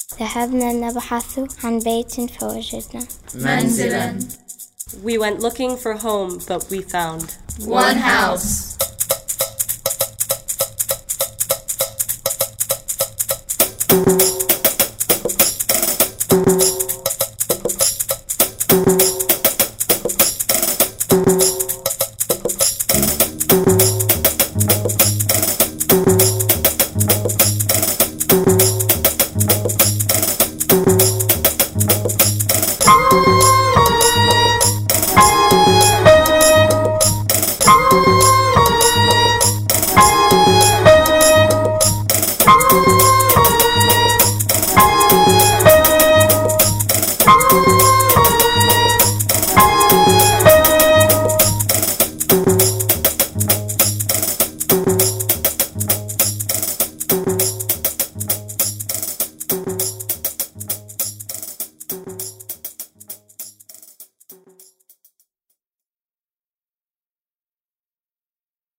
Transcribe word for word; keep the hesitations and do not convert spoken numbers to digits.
ذهبنا نبحث عن بيت فوجدنا منزلا. We went looking for home, but we found one house. Thank you.